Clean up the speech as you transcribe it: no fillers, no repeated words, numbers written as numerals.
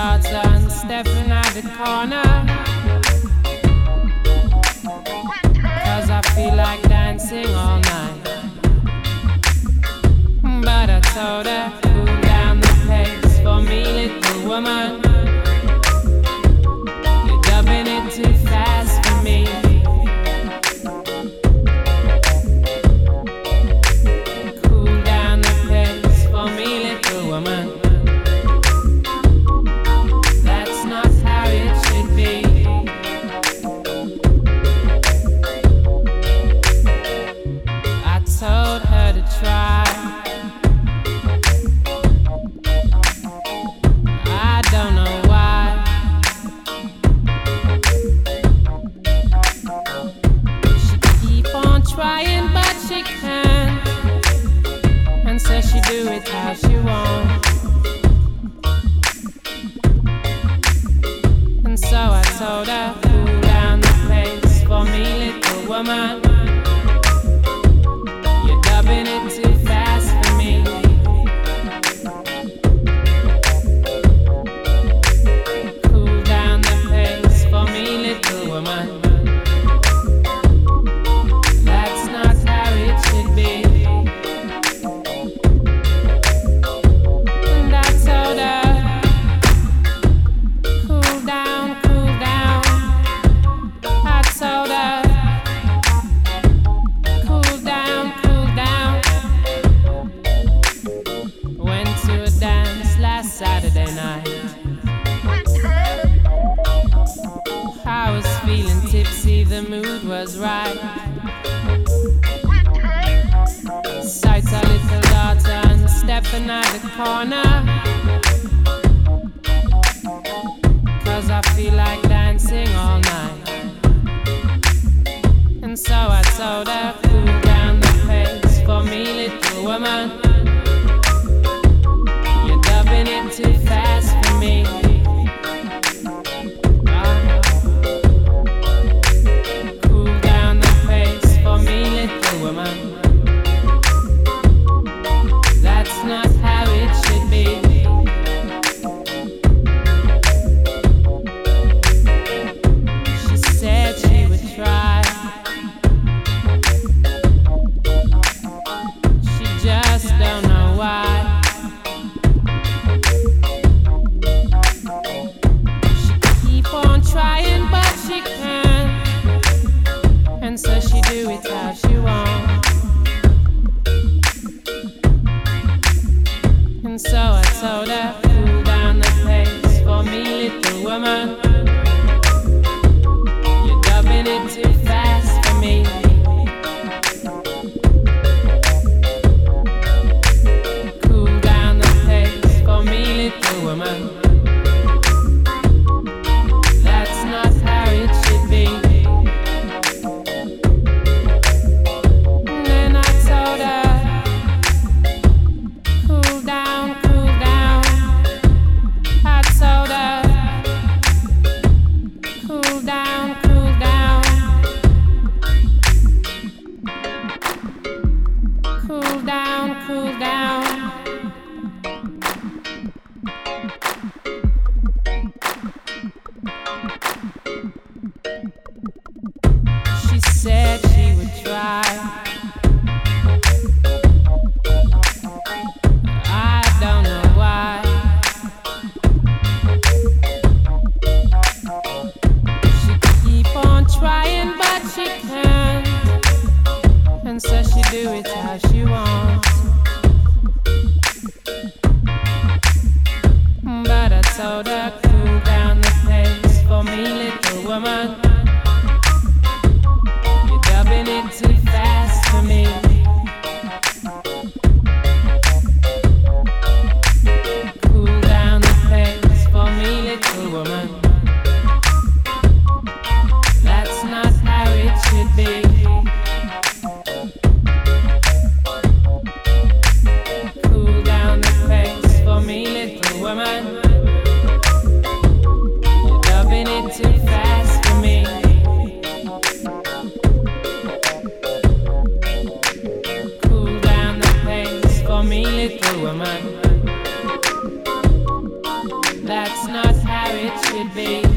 daughter and stepping out the corner. 'Cause I feel like dancing all night. But I told her, cool down the pace for me, little woman. You're dubbing it too fast for me. Cool down the pace for me, little woman. That's not how it should be. I told her to try. I don't know why. She keep on trying, but she can't. And so she do it how she wants. And so I told her, cool down the pace for me, little woman. You're dubbing it too fast for me. Cool down the pace for me, little woman. That's not how it should be. And I told her, cool down, cool down. I told her, cool down, cool down. Went to a dance last Saturday night. I was feeling tipsy, the mood was right. Sight a little daughter and stepping out the corner. 'Cause I feel like dancing all night. And so I told her, cool down the pace for me, little woman. You're dubbing it too fast for me. Cool down the pace for me, little woman. That's not how it should be. She said she would try. She just don't know why. She keep on trying, but she can't. And so she do it how she wants. And so I told her, cool down the pace for me, little woman. You're dubbing it too fast for me. Cool down the pace for me, little woman. That's not how it should be. And then I told her, cool down, cool down. I told her, cool down, cool down. Cool down, cool down. She said she would try. I don't know why. She keep on trying, but she can't. And so she do it how she wants. But I told her, cool down the pace for me, little woman. You're dubbing it too fast for me. Cool down the pace for me, little woman. That's not how it should be. Cool down the pace for me, little woman. You're dubbing it too fast for me. that's not how it should be.